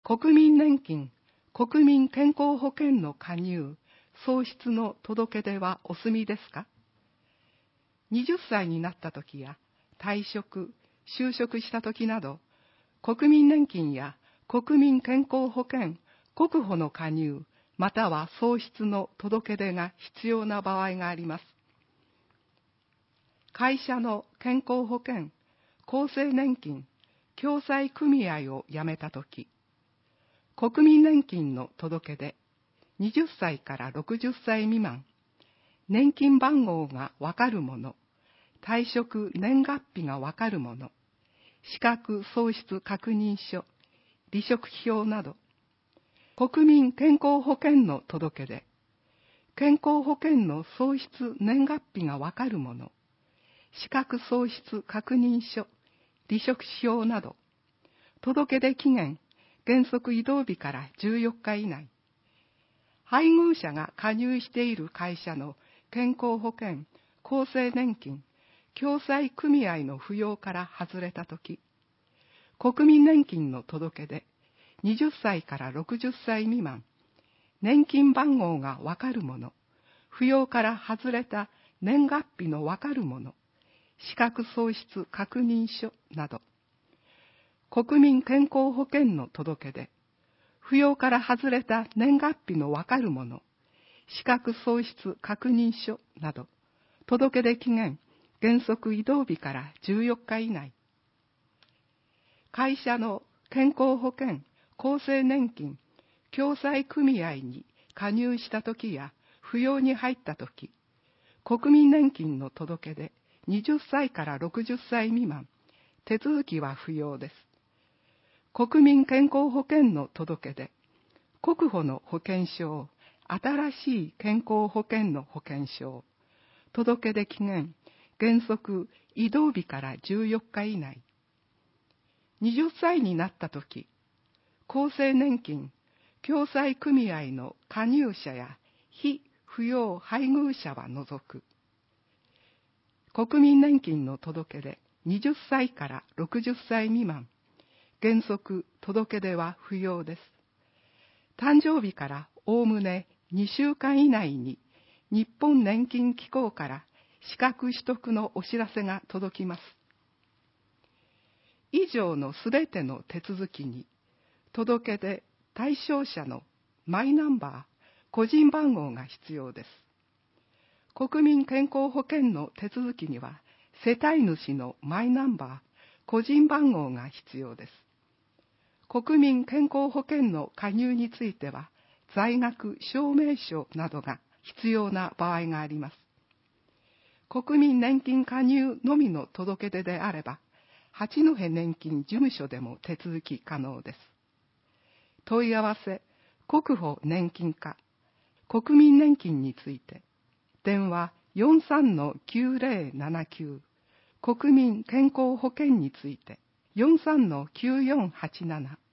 国民年金、国民健康保険の加入、創出の届け出はお済みですか？ 20 歳になった時や退職、就職した時など、国民年金や国民健康保険、国保の加入、または創出の届け出が必要な場合があります。会社の健康保険、厚生年金、共済組合を辞めたとき、国民年金の届け出、20歳から60歳未満、年金番号がわかるもの、退職年月日がわかるもの、資格喪失確認書、離職票など、国民健康保険の届け出、健康保険の喪失年月日がわかるもの、資格喪失確認書、離職票など、届け出期限、原則移動日から14日以内、配偶者が加入している会社の健康保険、厚生年金、共済組合の扶養から外れたとき、国民年金の届け出、20歳から60歳未満、年金番号がわかるもの、扶養から外れた年月日のわかるもの、資格喪失確認書など、国民健康保険の届け出、扶養から外れた年月日のわかるもの、資格喪失確認書など、届け出期限、原則移動日から14日以内。会社の健康保険、厚生年金、共済組合に加入したときや扶養に入ったとき、国民年金の届け出、20歳から60歳未満、手続きは不要です。国民健康保険の届け出、国保の保険証、新しい健康保険の保険証、届け出期限、原則移動日から14日以内。20歳になったとき、厚生年金、共済組合の加入者や非扶養配偶者は除く。国民年金の届け出、20歳から60歳未満、原則届け出は不要です。誕生日からおおむね2週間以内に日本年金機構から資格取得のお知らせが届きます。以上のすべての手続きに、届け出対象者のマイナンバー、個人番号が必要です。国民健康保険の手続きには、世帯主のマイナンバー、個人番号が必要です。国民健康保険の加入については、在学証明書などが必要な場合があります。国民年金加入のみの届け出であれば、八戸年金事務所でも手続き可能です。問い合わせ、国保年金課、国民年金について、電話 43-9079、国民健康保険について、43-9487